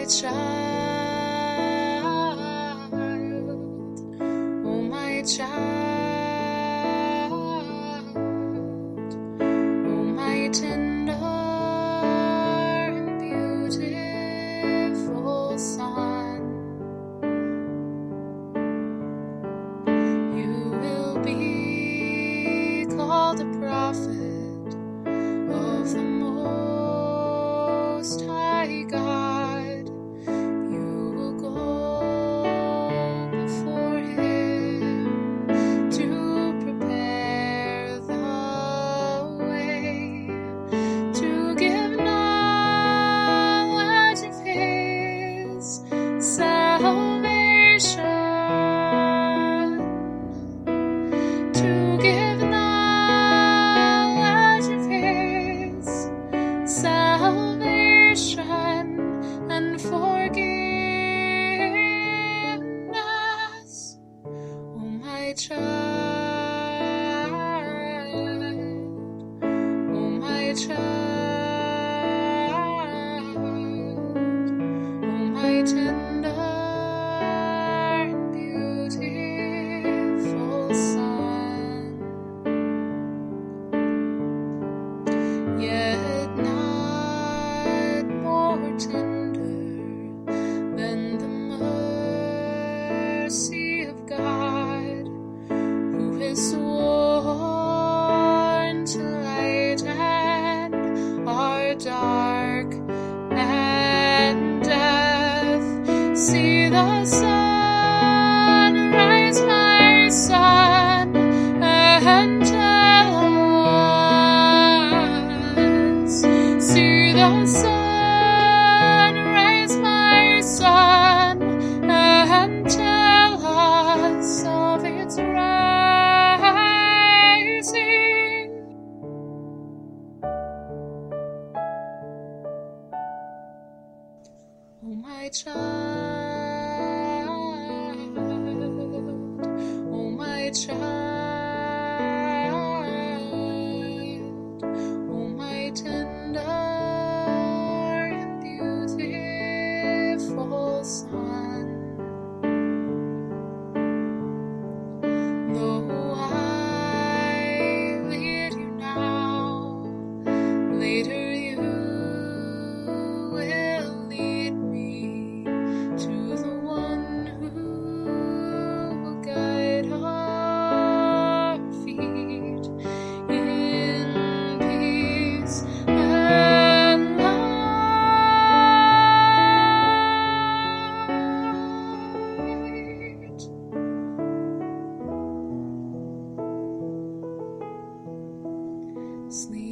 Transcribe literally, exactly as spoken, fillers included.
child, oh my child, oh my tender and beautiful son, you will be called a prophet of the Most High God. You will go before Him to prepare the way, to give knowledge of His salvation, to give knowledge of His salvation and forgiveness. Oh my child, oh my child, oh my tender and beautiful son, yet not more tender than the mercy of God, who has sworn to lighten our dark and death. See the sun rise, my son, and tell us. See the sun rise, my son, and tell us of its rising. Oh my child, oh my child, oh my tender and beautiful son. Though I lead you now, later you will lead me to the one who will guide our feet in peace and light. Sleep.